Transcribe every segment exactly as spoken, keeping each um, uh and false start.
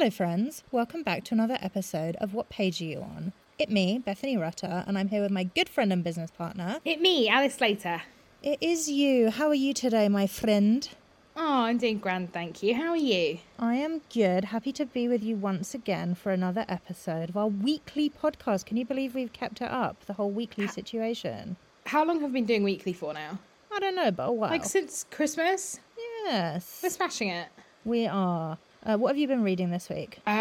Hello friends, welcome back to another episode of What Page Are You On? It me, Bethany Rutter, and I'm here with my good friend and business partner. It me, Alice Slater. It is you. How are you today, my friend? Oh, I'm doing grand, thank you. How are you? I am good. Happy to be with you once again for another episode of our weekly podcast. Can you believe we've kept it up, the whole weekly situation? How long have we been doing weekly for now? I don't know, but a while. Like since Christmas? Yes. We're smashing it. We are. Uh, what have you been reading this week? Uh,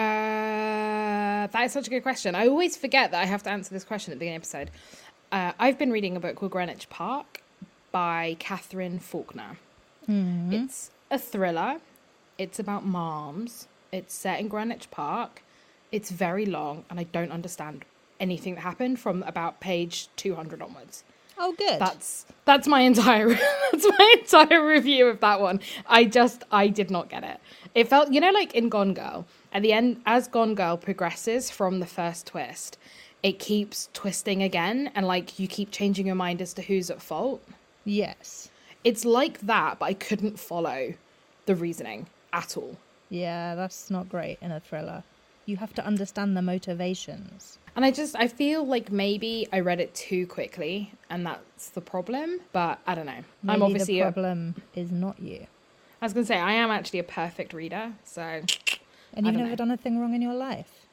that is such a good question. I always forget that I have to answer this question at the beginning of the episode. Uh, I've been reading a book called Greenwich Park by Catherine Faulkner. Mm-hmm. It's a thriller. It's about moms. It's set in Greenwich Park. It's very long, and I don't understand anything that happened from about page two hundred onwards. Oh, good. That's that's my entire that's my entire review of that one. I just I did not get it. It felt, you know, like in Gone Girl, at the end, as Gone Girl progresses from the first twist, it keeps twisting again, and like you keep changing your mind as to who's at fault. Yes. It's like that, but I couldn't follow the reasoning at all. Yeah, that's not great in a thriller. You have to understand the motivations. And I just, I feel like maybe I read it too quickly, and that's the problem. But I don't know. Maybe I'm obviously the problem a, is not you. I was going to say, I am actually a perfect reader, so... And you've never know. done a thing wrong in your life.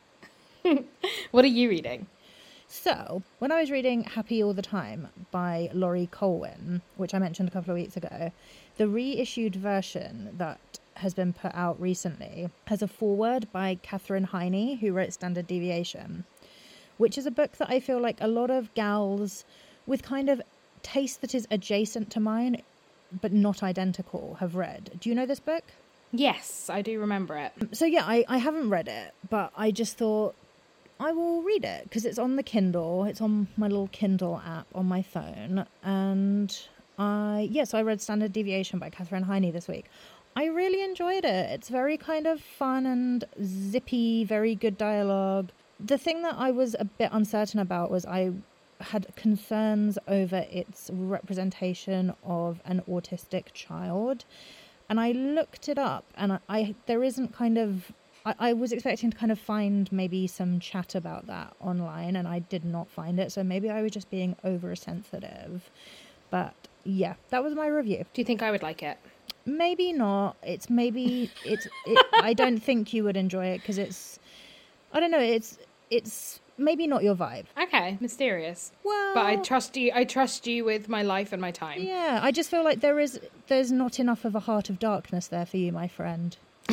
What are you reading? So, when I was reading Happy All the Time by Laurie Colwin, which I mentioned a couple of weeks ago, the reissued version that has been put out recently has a foreword by Catherine Heine, who wrote Standard Deviation, which is a book that I feel like a lot of gals with kind of taste that is adjacent to mine, but not identical, have read. Do you know this book? Yes, I do remember it. So yeah, I, I haven't read it, but I just thought I will read it because it's on the Kindle. It's on my little Kindle app on my phone. And I, yes, I read Standard Deviation by Catherine Heine this week. I really enjoyed it. It's very kind of fun and zippy, very good dialogue. The thing that I was a bit uncertain about was I had concerns over its representation of an autistic child. And I looked it up, and I, I there isn't kind of... I, I was expecting to kind of find maybe some chat about that online, and I did not find it. So maybe I was just being oversensitive. But yeah, that was my review. Do you think I would like it? Maybe not. It's maybe... it's. It, I don't think you would enjoy it because it's... I don't know. It's it's maybe not your vibe. Okay, mysterious. Well, but I trust you. I trust you with my life and my time. Yeah, I just feel like there is there's not enough of a heart of darkness there for you, my friend.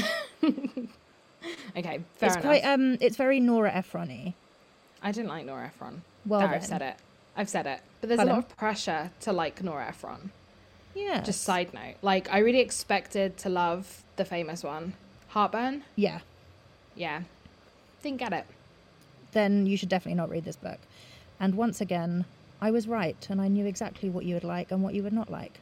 Okay, fair it's enough. quite um, it's very Nora Ephron-y. I didn't like Nora Ephron. Well, there, then. I've said it. I've said it. But there's Pardon? a lot of pressure to like Nora Ephron. Yeah. Just side note, like I really expected to love the famous one, Heartburn. Yeah. Yeah, didn't get it. Then you should definitely not read this book. And once again, I was right, and I knew exactly what you would like and what you would not like.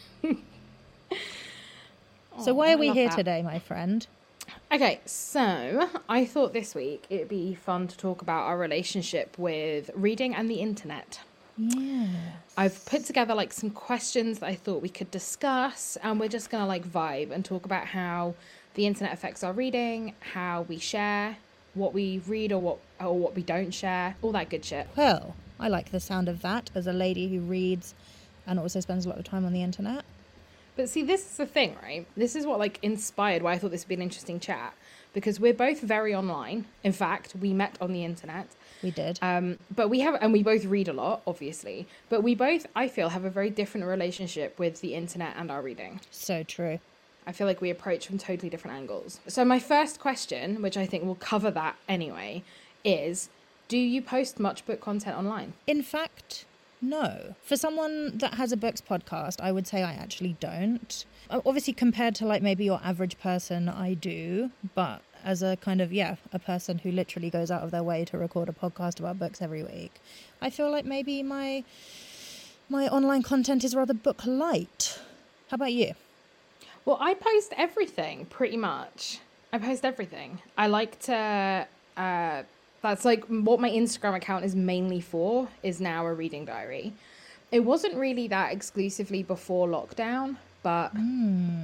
So why I are we love here that. today, my friend? Okay, so I thought this week it'd be fun to talk about our relationship with reading and the internet. Yes. I've put together like some questions that I thought we could discuss, and we're just gonna like vibe and talk about how the internet affects our reading, how we share, what we read or what or what we don't share, all that good shit. Well, I like the sound of that as a lady who reads and also spends a lot of time on the internet. But see, this is the thing, right? This is what like inspired why I thought this would be an interesting chat, because we're both very online. In fact, we met on the internet. We did. Um, but we have, and we both read a lot, obviously. But we both, I feel, have a very different relationship with the internet and our reading. So true. I feel like we approach from totally different angles. So my first question, which I think will cover that anyway, is, do you post much book content online? In fact, no. For someone that has a books podcast, I would say I actually don't. Obviously, compared to like maybe your average person, I do. But as a kind of, yeah, a person who literally goes out of their way to record a podcast about books every week, I feel like maybe my my online content is rather book light. How about you? Well, I post everything, pretty much. I post everything. I like to... Uh, that's like what my Instagram account is mainly for, is now a reading diary. It wasn't really that exclusively before lockdown, but... Mm.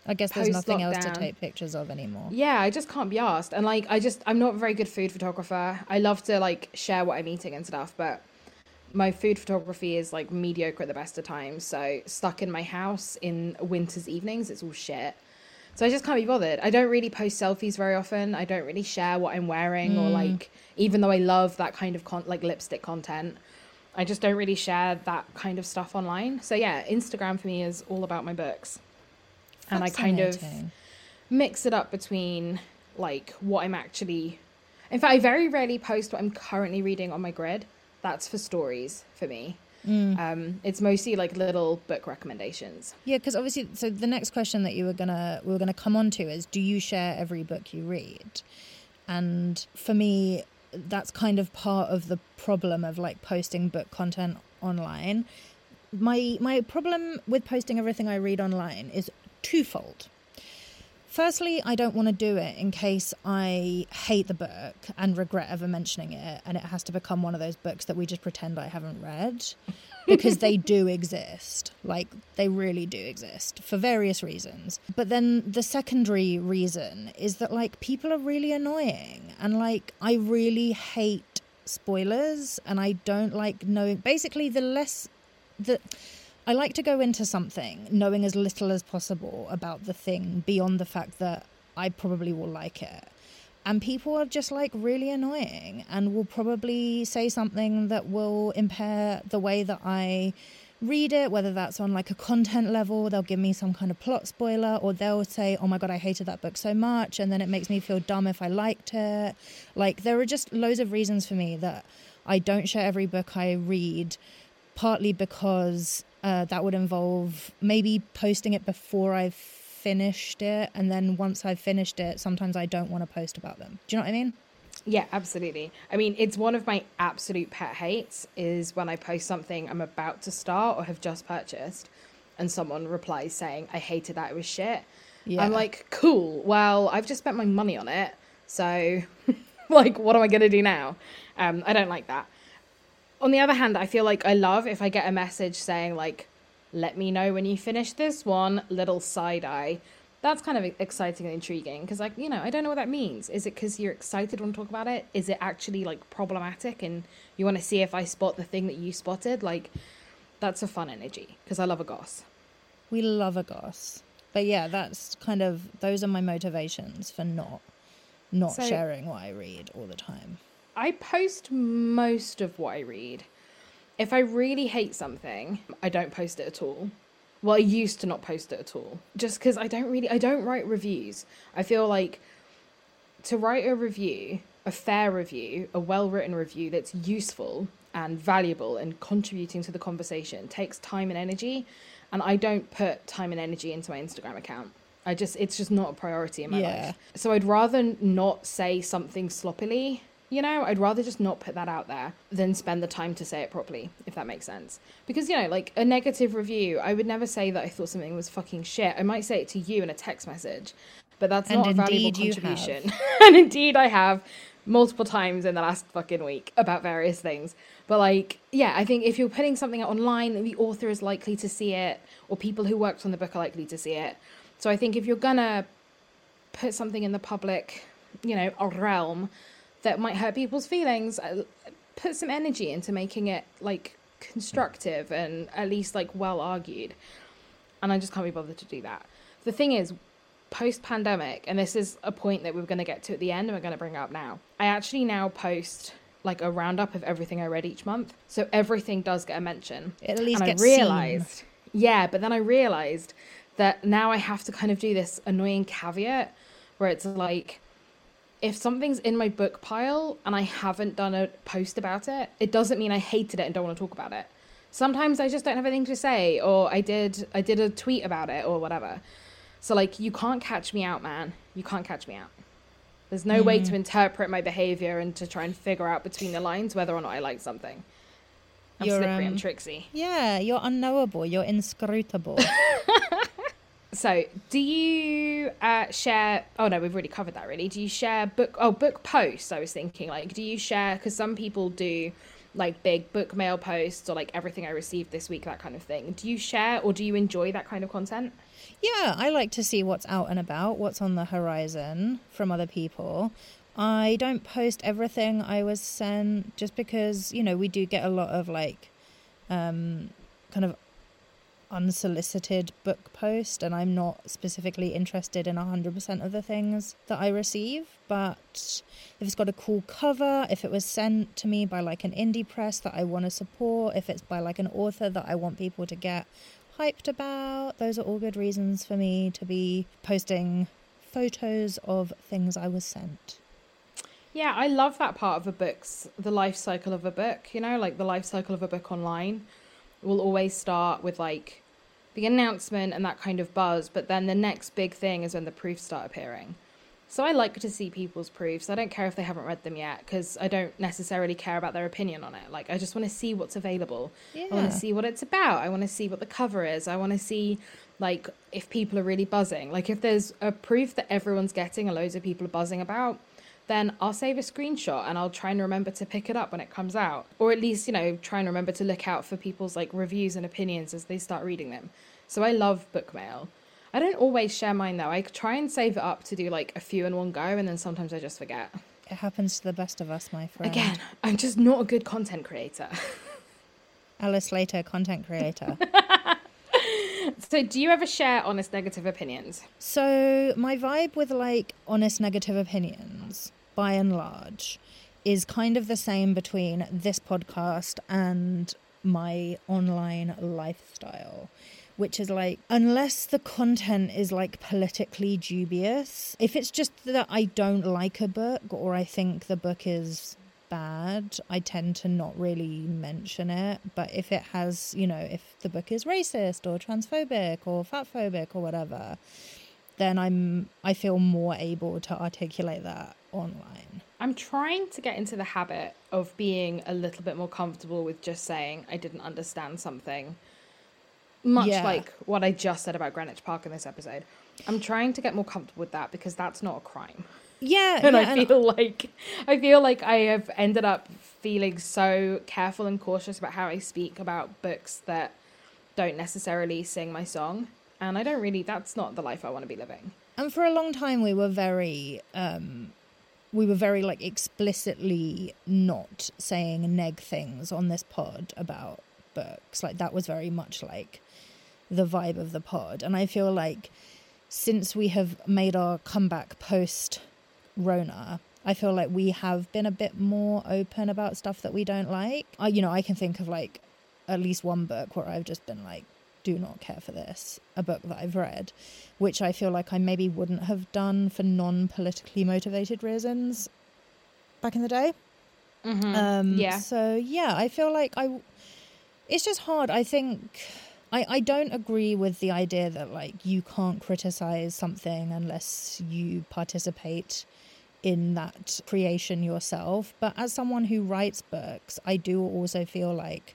I guess there's nothing else to Post-lockdown. take pictures of anymore. Yeah, I just can't be asked. And like, I just, I'm not a very good food photographer. I love to like share what I'm eating and stuff, but my food photography is like mediocre at the best of times. So stuck in my house in winter's evenings, it's all shit. So I just can't be bothered. I don't really post selfies very often. I don't really share what I'm wearing mm. or like, even though I love that kind of con- like lipstick content, I just don't really share that kind of stuff online. So yeah, Instagram for me is all about my books. And I kind of mix it up between like what I'm actually, in fact, I very rarely post what I'm currently reading on my grid. That's for stories for me. Mm. Um, it's mostly like little book recommendations. Yeah, because obviously, so the next question that you were gonna we were gonna come on to is, do you share every book you read? And for me, that's kind of part of the problem of like posting book content online. My my problem with posting everything I read online is twofold. Firstly, I don't want to do it in case I hate the book and regret ever mentioning it, and it has to become one of those books that we just pretend I haven't read, because they do exist. Like, they really do exist for various reasons. But then the secondary reason is that, like, people are really annoying, and, like, I really hate spoilers, and I don't like knowing... Basically, the less... the I like to go into something knowing as little as possible about the thing beyond the fact that I probably will like it. And people are just like really annoying and will probably say something that will impair the way that I read it, whether that's on like a content level, they'll give me some kind of plot spoiler, or they'll say, oh my God, I hated that book so much, and then it makes me feel dumb if I liked it. Like, there are just loads of reasons for me that I don't share every book I read, partly because uh, that would involve maybe posting it before I've finished it, and then once I've finished it, sometimes I don't want to post about them. Do you know what I mean? Yeah, absolutely. I mean, it's one of my absolute pet hates is when I post something I'm about to start or have just purchased and someone replies saying, I hated that, it was shit. Yeah. I'm like, cool, well, I've just spent my money on it, so like, what am I going to do now? Um, I don't like that. On the other hand, I feel like I love if I get a message saying like, let me know when you finish this one, little side eye. That's kind of exciting and intriguing because, like, you know, I don't know what that means. Is it because you're excited when to talk about it? Is it actually like problematic and you want to see if I spot the thing that you spotted? Like, that's a fun energy because I love a goss. We love a goss. But yeah, that's kind of, those are my motivations for not, not so, sharing what I read all the time. I post most of what I read. If I really hate something, I don't post it at all. Well, I used to not post it at all. Just because I don't really, I don't write reviews. I feel like to write a review, a fair review, a well-written review that's useful and valuable and contributing to the conversation takes time and energy. And I don't put time and energy into my Instagram account. I just, it's just not a priority in my yeah. life. So I'd rather not say something sloppily. You know, I'd rather just not put that out there than spend the time to say it properly, if that makes sense. Because, you know, like a negative review, I would never say that I thought something was fucking shit. I might say it to you in a text message, but that's and not a valuable contribution. And indeed I have multiple times in the last fucking week about various things. But like, yeah, I think if you're putting something out online, the author is likely to see it, or people who worked on the book are likely to see it. So I think if you're gonna put something in the public, you know, realm that might hurt people's feelings, put some energy into making it like constructive and at least like well argued. And I just can't be bothered to do that. The thing is, post-pandemic, and this is a point that we're going to get to at the end and we're going to bring up now, I actually now post like a roundup of everything I read each month. So everything does get a mention. It at least and gets I realized, seen. Yeah, but then I realized that now I have to kind of do this annoying caveat where it's like, if something's in my book pile and I haven't done a post about it, it doesn't mean I hated it and don't want to talk about it. Sometimes I just don't have anything to say, or I did I did a tweet about it or whatever. So like, you can't catch me out, man. You can't catch me out. There's no mm. way to interpret my behavior and to try and figure out between the lines whether or not I like something. I'm you're, slippery, um, I'm tricksy. Yeah, you're unknowable. You're inscrutable. So, do you uh, share... Oh, no, we've already covered that, really. Do you share book... Oh, book posts, I was thinking. Like, do you share... Because some people do, like big book mail posts or like everything I received this week, that kind of thing. Do you share or do you enjoy that kind of content? Yeah, I like to see what's out and about, what's on the horizon from other people. I don't post everything I was sent just because, you know, we do get a lot of like um, kind of unsolicited book post, and I'm not specifically interested in one hundred percent of the things that I receive. But if it's got a cool cover, if it was sent to me by like an indie press that I want to support, if it's by like an author that I want people to get hyped about, those are all good reasons for me to be posting photos of things I was sent. Yeah, I love that part of a book's, the life cycle of a book, you know, like the life cycle of a book online will always start with like the announcement and that kind of buzz, but then the next big thing is when the proofs start appearing. So I like to see people's proofs. I don't care if they haven't read them yet, because I don't necessarily care about their opinion on it. Like, I just want to see what's available. Yeah. I want to see what it's about. I want to see what the cover is. I want to see, like, if people are really buzzing. Like, if there's a proof that everyone's getting and loads of people are buzzing about, then I'll save a screenshot and I'll try and remember to pick it up when it comes out. Or at least, you know, try and remember to look out for people's, like, reviews and opinions as they start reading them. So I love book mail. I don't always share mine, though. I try and save it up to do, like, a few in one go, and then sometimes I just forget. It happens to the best of us, my friend. Again, I'm just not a good content creator. Alice Slater, content creator. So do you ever share honest negative opinions? So my vibe with, like, honest negative opinions, by and large, is kind of the same between this podcast and my online lifestyle, which is like, unless the content is like politically dubious, if it's just that I don't like a book or I think the book is bad, I tend to not really mention it. But if it has, you know, if the book is racist or transphobic or fatphobic or whatever, then I'm I feel more able to articulate that online. I'm trying to get into the habit of being a little bit more comfortable with just saying I didn't understand something. Much yeah. like what I just said about Greenwich Park in this episode. I'm trying to get more comfortable with that because that's not a crime. Yeah. and yeah, I feel and... like I feel like I have ended up feeling so careful and cautious about how I speak about books that don't necessarily sing my song. And I don't really, that's not the life I want to be living. And for a long time we were very, um, we were very like explicitly not saying neg things on this pod about books. Like that was very much like the vibe of the pod. And I feel like since we have made our comeback post Rona, I feel like we have been a bit more open about stuff that we don't like. I, you know, I can think of like at least one book where I've just been like, do not care for this, a book that I've read, which I feel like I maybe wouldn't have done for non-politically motivated reasons back in the day. Mm-hmm. Um, yeah. So yeah, I feel like I, it's just hard. I think I, I don't agree with the idea that like you can't criticize something unless you participate in that creation yourself. But as someone who writes books, I do also feel like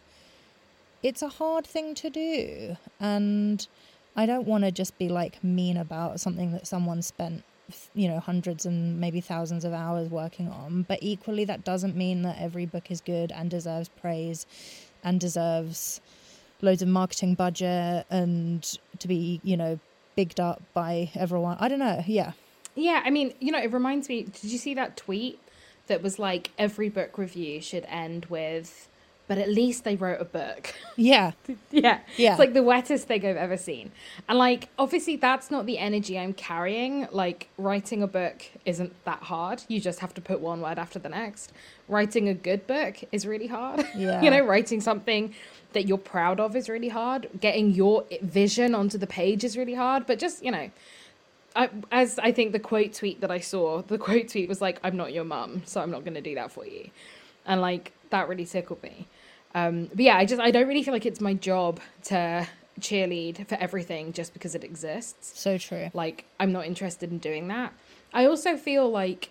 it's a hard thing to do. And I don't want to just be like mean about something that someone spent, you know, hundreds and maybe thousands of hours working on. But equally, that doesn't mean that every book is good and deserves praise and deserves loads of marketing budget and to be, you know, bigged up by everyone. I don't know. Yeah. Yeah. I mean, you know, it reminds me, did you see that tweet that was like every book review should end with, but at least they wrote a book? Yeah. yeah. Yeah. It's like the wettest thing I've ever seen. And like, obviously that's not the energy I'm carrying. Like writing a book isn't that hard. You just have to put one word after the next. Writing a good book is really hard. Yeah. You know, writing something that you're proud of is really hard. Getting your vision onto the page is really hard. But just, you know, I, as I think the quote tweet that I saw, the quote tweet was like, I'm not your mum, so I'm not going to do that for you. And like, that really tickled me. Um, but yeah, I just, I don't really feel like it's my job to cheerlead for everything just because it exists. So true. Like, I'm not interested in doing that. I also feel like,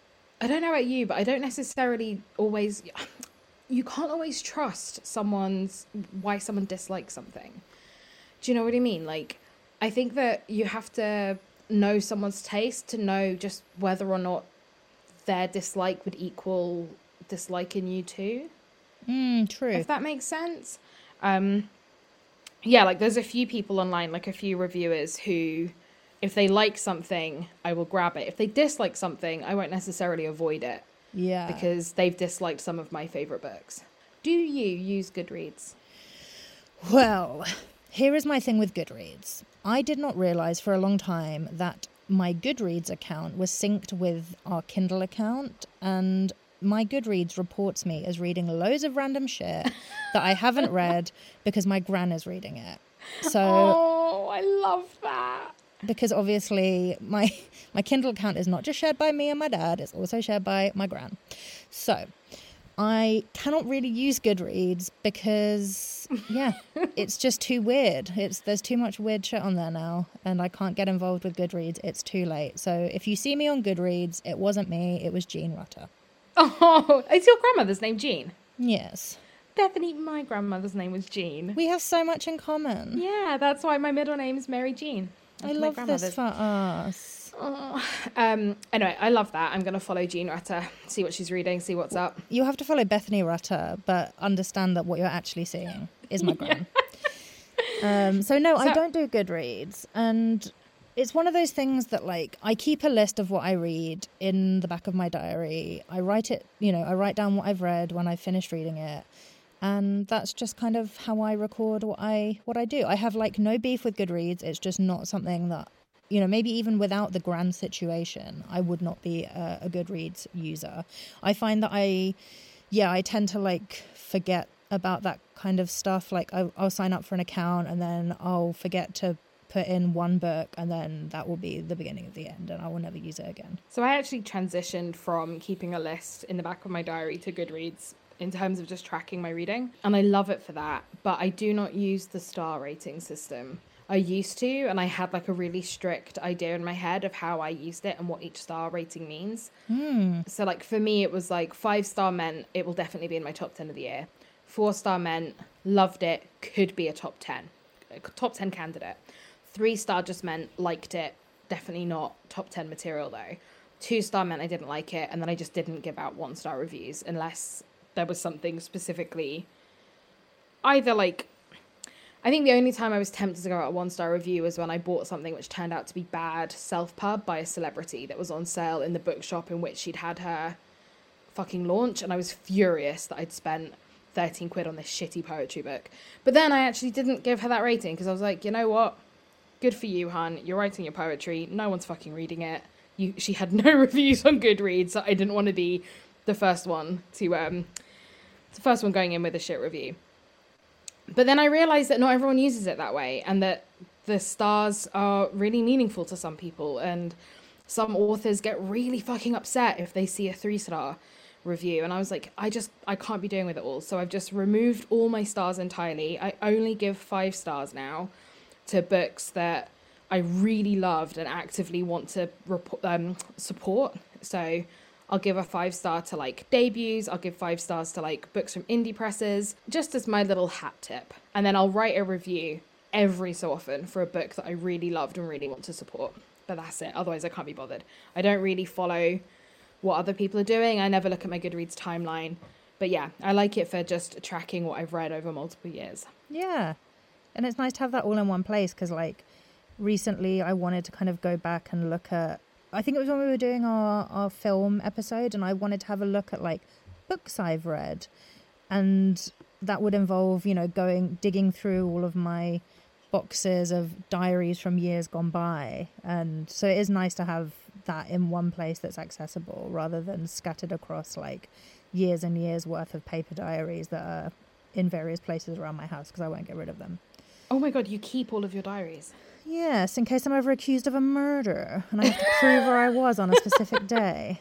I don't know about you, but I don't necessarily always, you can't always trust someone's, why someone dislikes something. Do you know what I mean? Like, I think that you have to know someone's taste to know just whether or not their dislike would equal dislike in you too. Mm, true. If that makes sense. Um, yeah, like there's a few people online, like a few reviewers who, if they like something, I will grab it. If they dislike something, I won't necessarily avoid it. Yeah. Because they've disliked some of my favourite books. Do you use Goodreads? Well, here is my thing with Goodreads. I did not realise for a long time that my Goodreads account was synced with our Kindle account, and my Goodreads reports me as reading loads of random shit that I haven't read because my gran is reading it. So, oh, I love that. Because obviously my my Kindle account is not just shared by me and my dad, it's also shared by my gran. So I cannot really use Goodreads because, yeah, it's just too weird. It's there's too much weird shit on there now, and I can't get involved with Goodreads. It's too late. So if you see me on Goodreads, it wasn't me, it was Jean Rutter. Oh, is your grandmother's name Jean? Yes. Bethany, my grandmother's name was Jean. We have so much in common. Yeah, that's why my middle name is Mary Jean. I love this for us. Oh. Um, anyway, I love that. I'm going to follow Jean Rutter, see what she's reading, see what's up. You have to follow Bethany Rutter, but understand that what you're actually seeing is my gran. Yeah. Um, so no, so, I don't do Goodreads. And it's one of those things that, like, I keep a list of what I read in the back of my diary. I write it, you know, I write down what I've read when I've finished reading it. And that's just kind of how I record what I what I do. I have, like, no beef with Goodreads. It's just not something that, you know, maybe even without the grand situation, I would not be a, a Goodreads user. I find that I, yeah, I tend to, like, forget about that kind of stuff. Like, I, I'll sign up for an account and then I'll forget to put in one book, and then that will be the beginning of the end, and I will never use it again. So I actually transitioned from keeping a list in the back of my diary to Goodreads in terms of just tracking my reading. And I love it for that, but I do not use the star rating system. I used to, and I had like a really strict idea in my head of how I used it and what each star rating means. Mm. So like for me, it was like five star meant it will definitely be in my top ten of the year. Four star meant loved it, could be a top ten, a top ten candidate. Three star just meant liked it, definitely not top ten material though. Two star meant I didn't like it, and then I just didn't give out one star reviews unless there was something specifically either like, I think the only time I was tempted to go out a one star review was when I bought something which turned out to be bad self-pub by a celebrity that was on sale in the bookshop in which she'd had her fucking launch, and I was furious that I'd spent thirteen quid on this shitty poetry book. But then I actually didn't give her that rating because I was like, you know what? Good for you, hun. You're writing your poetry. No one's fucking reading it. You, she had no reviews on Goodreads, so I didn't want to be the first one to, um, the first one going in with a shit review. But then I realised that not everyone uses it that way, and that the stars are really meaningful to some people, and some authors get really fucking upset if they see a three-star review. And I was like, I just, I can't be doing with it all. So I've just removed all my stars entirely. I only give five stars now to books that I really loved and actively want to report, um, support. So I'll give a five star to like debuts. I'll give five stars to like books from indie presses, just as my little hat tip. And then I'll write a review every so often for a book that I really loved and really want to support. But that's it. Otherwise I can't be bothered. I don't really follow what other people are doing. I never look at my Goodreads timeline. But yeah, I like it for just tracking what I've read over multiple years. Yeah. And it's nice to have that all in one place, because like recently I wanted to kind of go back and look at, I think it was when we were doing our, our film episode, and I wanted to have a look at like books I've read, and that would involve, you know, going, digging through all of my boxes of diaries from years gone by. And so it is nice to have that in one place that's accessible rather than scattered across like years and years worth of paper diaries that are in various places around my house, because I won't get rid of them. Oh my God, you keep all of your diaries? Yes, in case I'm ever accused of a murder and I have to prove where I was on a specific day.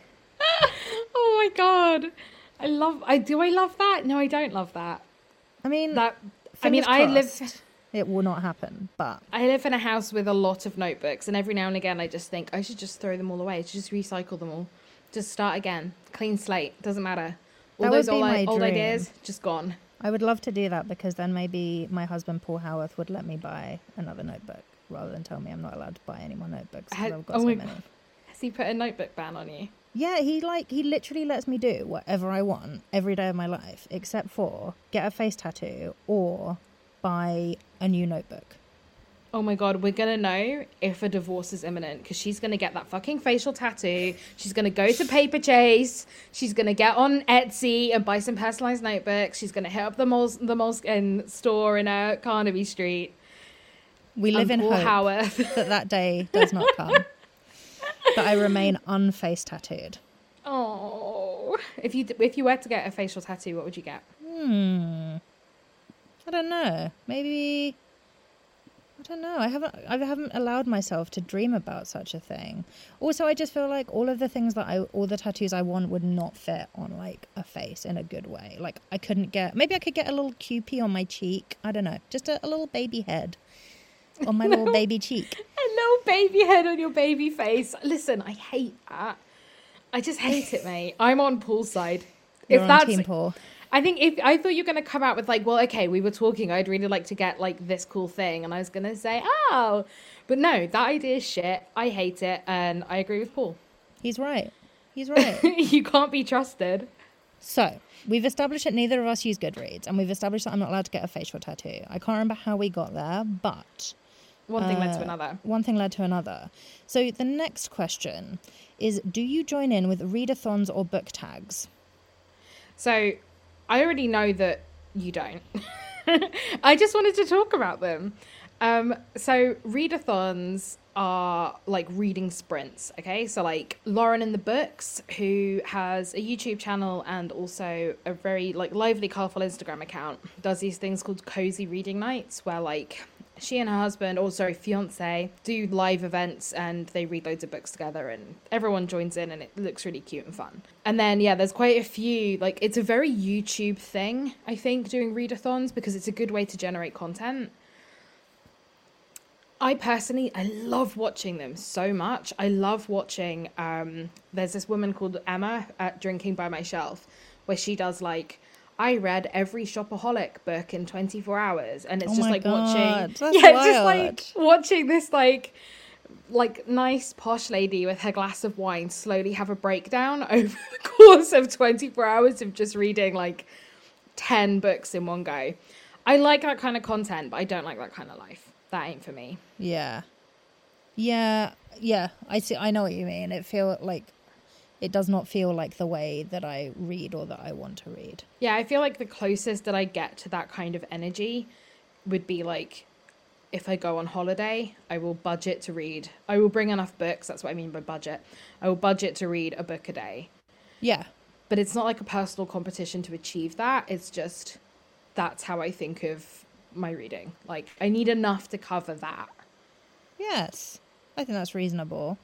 Oh my God. I love, I do I love that? No, I don't love that. I mean, that. I mean, I live... It will not happen, but... I live in a house with a lot of notebooks, and every now and again I just think I should just throw them all away. I should just recycle them all. Just start again. Clean slate. Doesn't matter. All that those would be old, my old dream. ideas, just gone. I would love to do that, because then maybe my husband, Paul Howarth, would let me buy another notebook rather than tell me I'm not allowed to buy any more notebooks, because I've got oh so my many. God. Has he put a notebook ban on you? Yeah, he like he literally lets me do whatever I want every day of my life, except for get a face tattoo or buy a new notebook. Oh my God, we're going to know if a divorce is imminent because she's going to get that fucking facial tattoo. She's going to go to Paper Chase. She's going to get on Etsy and buy some personalized notebooks. She's going to hit up the Moles, the Moleskine store in uh, Carnaby Street. We live in Paul hope Howarth. that that day does not come. That I remain unface tattooed. Oh, if you if you were to get a facial tattoo, what would you get? Hmm. I don't know. Maybe... I don't know. I haven't I haven't allowed myself to dream about such a thing. Also, I just feel like all of the things that I all the tattoos I want would not fit on like a face in a good way. Like I couldn't get maybe I could get a little Cupid on my cheek. I don't know. Just a, a little baby head on my little baby cheek. A little baby head on your baby face. Listen, I hate that. I just hate it, mate. I'm on Paul's side. You're if on that's Team Paul. I think if I thought you were going to come out with like, well, okay, we were talking, I'd really like to get like this cool thing. And I was going to say, oh, but no, that idea is shit. I hate it. And I agree with Paul. He's right. He's right. You can't be trusted. So we've established that neither of us use Goodreads, and we've established that I'm not allowed to get a facial tattoo. I can't remember how we got there, but one thing uh, led to another. One thing led to another. So the next question is, do you join in with readathons or book tags? So I already know that you don't. I just wanted to talk about them. Um, so readathons are like reading sprints, okay? So like Lauren in the Books, who has a YouTube channel and also a very like lively, colourful Instagram account, does these things called cozy reading nights where like she and her husband, or sorry, fiance, do live events and they read loads of books together and everyone joins in and it looks really cute and fun. And then, yeah, there's quite a few, like it's a very YouTube thing, I think, doing readathons because it's a good way to generate content. I personally, I love watching them so much. I love watching, um, there's this woman called Emma at Drinking by My Shelf where she does like, I read every Shopaholic book in twenty-four hours, and it's oh just my like God, watching, that's yeah, wild. just like watching this like, like nice posh lady with her glass of wine slowly have a breakdown over the course of twenty-four hours of just reading like ten books in one go. I like that kind of content, but I don't like that kind of life. That ain't for me. Yeah, yeah, yeah. I see. I know what you mean. It feel like. It does not feel like the way that I read or that I want to read. Yeah, I feel like the closest that I get to that kind of energy would be like if I go on holiday, I will budget to read. I will bring enough books. That's what I mean by budget. I will budget to read a book a day. Yeah. But it's not like a personal competition to achieve that. It's just that's how I think of my reading. Like I need enough to cover that. Yes. I think that's reasonable.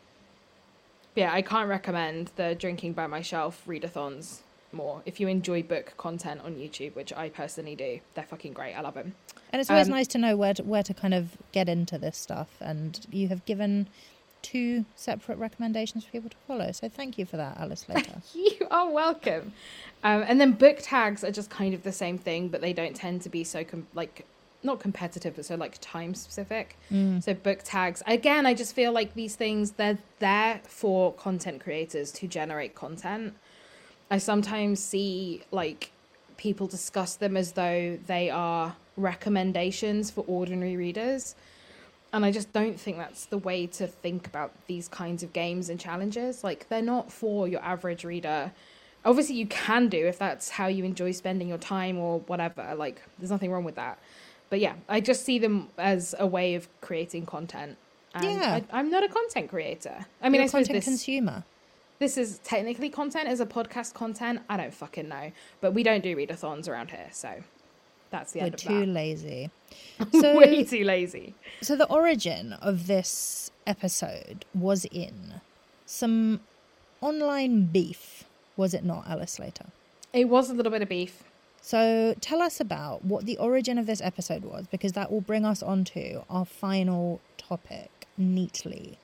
Yeah, I can't recommend the Drinking by My Shelf readathons more. If you enjoy book content on YouTube, which I personally do, they're fucking great. I love them. And it's always Um, nice to know where to, where to kind of get into this stuff. And you have given two separate recommendations for people to follow. So thank you for that, Alice Slater. You are welcome. Um, and then book tags are just kind of the same thing, but they don't tend to be so com- like not competitive, but so like time specific. Mm. So book tags, again, I just feel like these things, they're there for content creators to generate content. I sometimes see like people discuss them as though they are recommendations for ordinary readers. And I just don't think that's the way to think about these kinds of games and challenges. Like they're not for your average reader. Obviously you can do if that's how you enjoy spending your time or whatever. Like there's nothing wrong with that. But yeah, I just see them as a way of creating content. And Yeah. I, I'm not a content creator. I mean, You're I a suppose content this, consumer. this is technically content. Is a podcast content? I don't fucking know. But we don't do readathons around here. So that's the We're end of too that. lazy. So, Way too lazy. so the origin of this episode was in some online beef, was it not, Alice Slater? It was a little bit of beef. So tell us about what the origin of this episode was, because that will bring us on to our final topic neatly.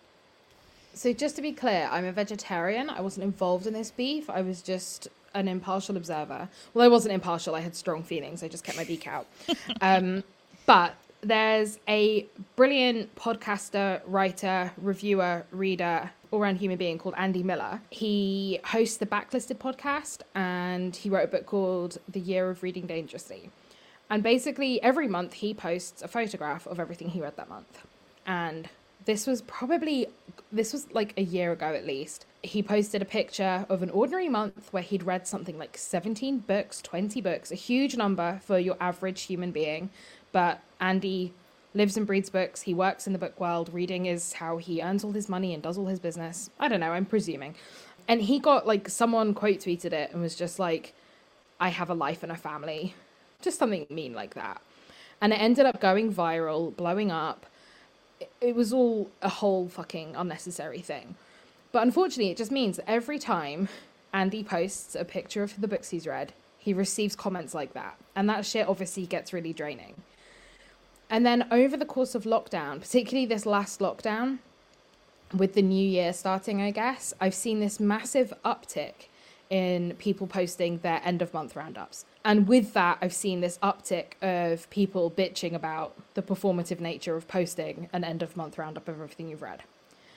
So just to be clear, I'm a vegetarian. I wasn't involved in this beef. I was just an impartial observer. Well, I wasn't impartial. I had strong feelings. I just kept my beak out. um, but there's a brilliant podcaster, writer, reviewer, reader all-round human being called Andy Miller. He hosts the Backlisted podcast, and he wrote a book called The Year of Reading Dangerously. And basically every month he posts a photograph of everything he read that month. And this was probably, this was like a year ago at least. He posted a picture of an ordinary month where he'd read something like seventeen books, twenty books, a huge number for your average human being. But Andy lives and breathes books. He works in the book world. Reading is how he earns all his money and does all his business. I don't know, I'm presuming. And he got like, someone quote tweeted it and was just like, I have a life and a family. Just something mean like that. And it ended up going viral, blowing up. It was all a whole fucking unnecessary thing. But unfortunately, it just means that every time Andy posts a picture of the books he's read, he receives comments like that. And that shit obviously gets really draining. And then over the course of lockdown, particularly this last lockdown, with the new year starting, I guess, I've seen this massive uptick in people posting their end of month roundups. And with that, I've seen this uptick of people bitching about the performative nature of posting an end of month roundup of everything you've read.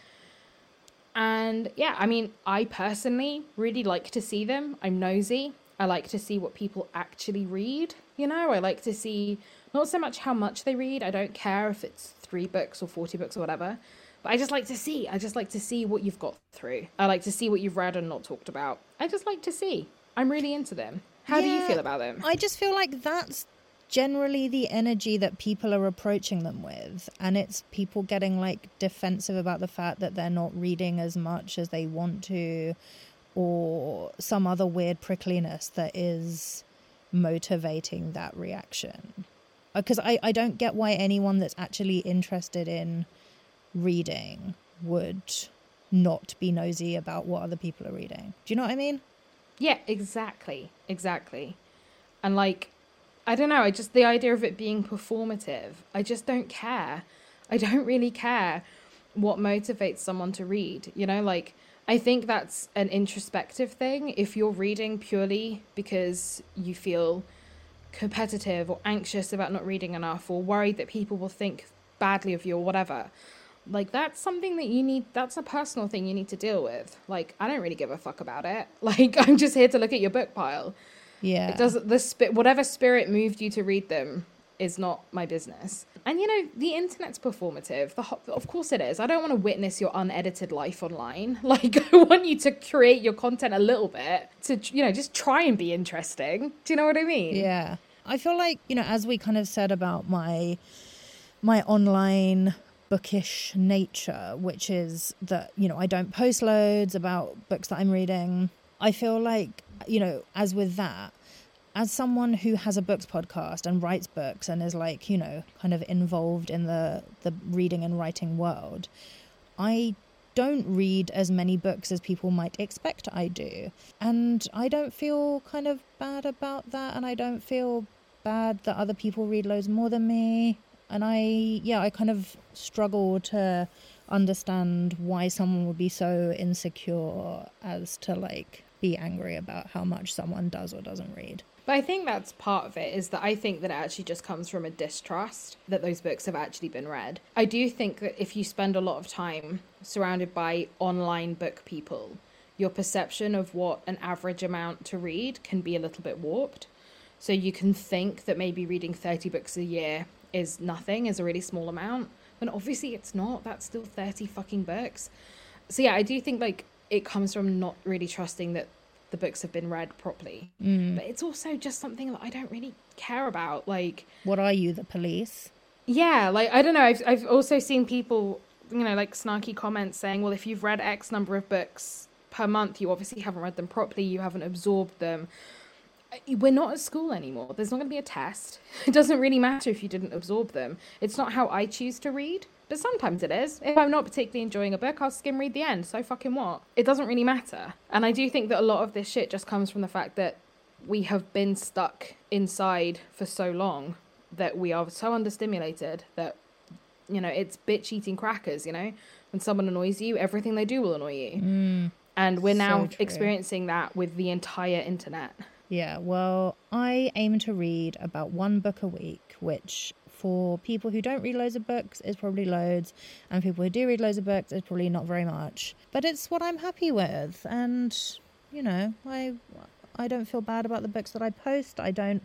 And yeah, I mean, I personally really like to see them. I'm nosy. I like to see what people actually read. You know, I like to see not so much how much they read. I don't care if it's three books or forty books or whatever. But I just like to see. I just like to see what you've got through. I like to see what you've read and not talked about. I just like to see. I'm really into them. How yeah, do you feel about them? I just feel like that's generally the energy that people are approaching them with. And it's people getting like defensive about the fact that they're not reading as much as they want to, or some other weird prickliness that is motivating that reaction. Because I, I don't get why anyone that's actually interested in reading would not be nosy about what other people are reading. Do you know what I mean? Yeah, exactly. Exactly. And like, I don't know, I just, the idea of it being performative, I just don't care. I don't really care what motivates someone to read. You know, like, I think that's an introspective thing. If you're reading purely because you feel competitive or anxious about not reading enough or worried that people will think badly of you or whatever, like, that's something that you need, that's a personal thing you need to deal with. Like, I don't really give a fuck about it. Like, I'm just here to look at your book pile. Yeah. It doesn't, the sp- whatever spirit moved you to read them is not my business. And, you know, the internet's performative. The ho- of course it is. I don't want to witness your unedited life online. Like, I want you to create your content a little bit to, you know, just try and be interesting. Do you know what I mean? Yeah. I feel like, you know, as we kind of said about my my online bookish nature, which is that, you know, I don't post loads about books that I'm reading. I feel like, you know, as with that, as someone who has a books podcast and writes books and is like, you know, kind of involved in the, the reading and writing world, I don't read as many books as people might expect I do. And I don't feel kind of bad about that. And I don't feel bad that other people read loads more than me. And I, yeah, I kind of struggle to understand why someone would be so insecure as to like be angry about how much someone does or doesn't read. But I think that's part of it, is that I think that it actually just comes from a distrust that those books have actually been read. I do think that if you spend a lot of time surrounded by online book people, your perception of what an average amount to read can be a little bit warped. So you can think that maybe reading thirty books a year is nothing, is a really small amount. But obviously it's not. That's still thirty fucking books. So yeah, I do think like it comes from not really trusting that the books have been read properly. Mm. But it's also just something that I don't really care about. Like, what are you, the police? Yeah, like, I don't know. I've I've also seen people, you know, like snarky comments saying, well, if you've read X number of books per month, you obviously haven't read them properly. You haven't absorbed them. We're not at school anymore. There's not going to be a test. It doesn't really matter if you didn't absorb them. It's not how I choose to read. But sometimes it is. If I'm not particularly enjoying a book, I'll skim read the end. So fucking what? It doesn't really matter. And I do think that a lot of this shit just comes from the fact that we have been stuck inside for so long that we are so understimulated that, you know, it's bitch eating crackers, you know? When someone annoys you, everything they do will annoy you. Mm, and we're now so experiencing that with the entire internet. Yeah, well, I aim to read about one book a week, which for people who don't read loads of books, it's probably loads. And people who do read loads of books, it's probably not very much. But it's what I'm happy with. And, you know, I, I don't feel bad about the books that I post. I don't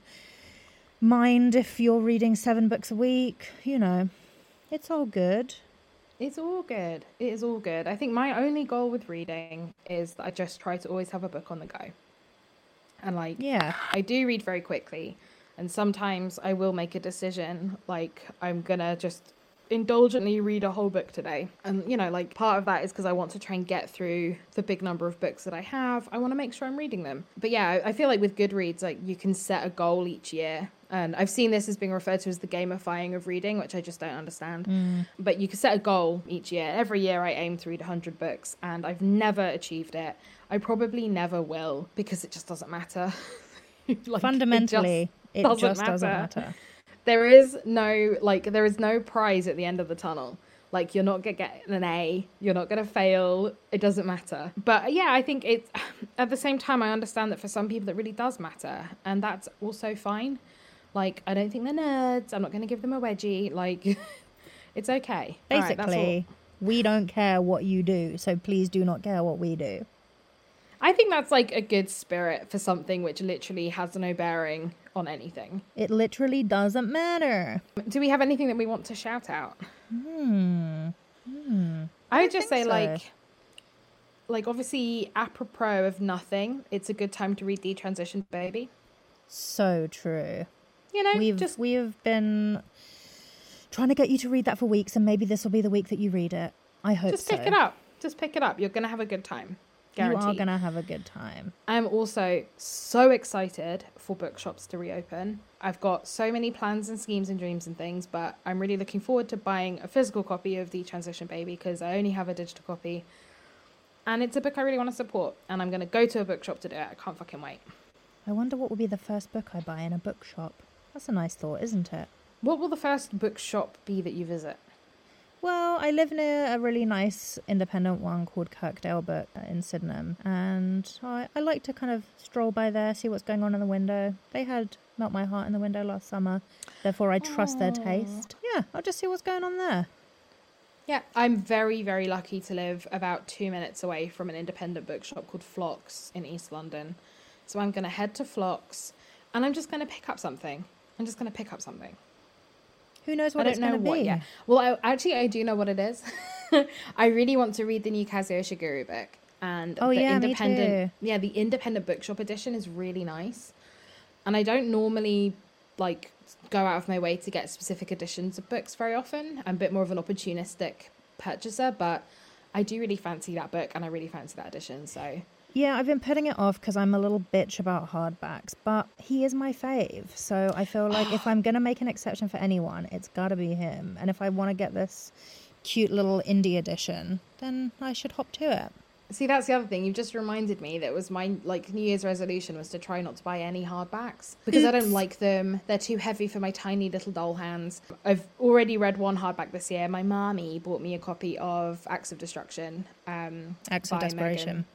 mind if you're reading seven books a week. You know, it's all good. It's all good. It is all good. I think my only goal with reading is that I just try to always have a book on the go. And like, yeah, I do read very quickly. And sometimes I will make a decision, like I'm going to just indulgently read a whole book today. And, you know, like part of that is because I want to try and get through the big number of books that I have. I want to make sure I'm reading them. But yeah, I feel like with Goodreads, like you can set a goal each year. And I've seen this as being referred to as the gamifying of reading, which I just don't understand. Mm. But you can set a goal each year. Every year I aim to read one hundred books and I've never achieved it. I probably never will because it just doesn't matter. Like, fundamentally, it just, it doesn't, just matter. doesn't matter. There is no, like, there is no prize at the end of the tunnel. Like, you're not going to get an A. You're not going to fail. It doesn't matter. But yeah, I think it's, at the same time, I understand that for some people it really does matter. And that's also fine. Like, I don't think they're nerds. I'm not going to give them a wedgie. Like, it's okay. Basically, right, we don't care what you do. So please do not care what we do. I think that's like a good spirit for something which literally has no bearing on anything. It literally doesn't matter. Do we have anything that we want to shout out? Hmm. hmm. I would just say so. like, like obviously apropos of nothing, it's a good time to read Detransition Baby. So true. You know, we've just we've been trying to get you to read that for weeks, and maybe this will be the week that you read it. I hope just so. Just pick it up. Just pick it up. You're going to have a good time. Guaranteed. You are going to have a good time. I'm also so excited for bookshops to reopen. I've got so many plans and schemes and dreams and things, but I'm really looking forward to buying a physical copy of Detransition Baby because I only have a digital copy. And it's a book I really want to support. And I'm going to go to a bookshop to do it. I can't fucking wait. I wonder what will be the first book I buy in a bookshop. That's a nice thought, isn't it? What will the first bookshop be that you visit? Well, I live near a really nice independent one called Kirkdale Book in Sydenham, and I, I like to kind of stroll by there, see what's going on in the window. They had Melt My Heart in the window last summer, therefore I trust Aww. their taste. Yeah, I'll just see what's going on there. Yeah, I'm very, very lucky to live about two minutes away from an independent bookshop called Phlox in East London. So I'm going to head to Phlox, and I'm just going to pick up something. I'm just going to pick up something. Who knows what I it's don't know going to what be? Yet. Well, I, actually, I do know what it is. I really want to read the new Kazuo Shigeru book, and oh the yeah, independent, me too. yeah, the independent bookshop edition is really nice. And I don't normally like go out of my way to get specific editions of books very often. I'm a bit more of an opportunistic purchaser, but I do really fancy that book, and I really fancy that edition. So. Yeah, I've been putting it off because I'm a little bitch about hardbacks, but he is my fave. So I feel like if I'm going to make an exception for anyone, it's got to be him. And if I want to get this cute little indie edition, then I should hop to it. See, that's the other thing. You've just reminded me that was my like New Year's resolution was to try not to buy any hardbacks because Oops. I don't like them. They're too heavy for my tiny little doll hands. I've already read one hardback this year. My mommy bought me a copy of Acts of Destruction. Um, Acts of Desperation. Megan.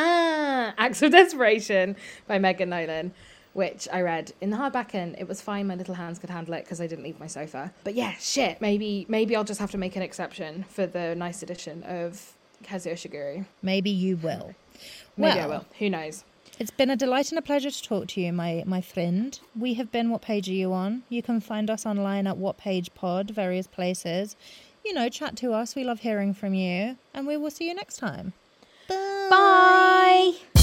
Ah, Acts of Desperation by Megan Nolan, which I read in the hardback, and it was fine. My little hands could handle it because I didn't leave my sofa. But yeah, shit, maybe maybe I'll just have to make an exception for the nice edition of Kazuo Shigeru. Maybe you will. Maybe well, I will. Who knows? It's been a delight and a pleasure to talk to you, my, my friend. We have been What Page Are You On? You can find us online at What Page Pod, various places. You know, chat to us. We love hearing from you. And we will see you next time. Bye. Bye.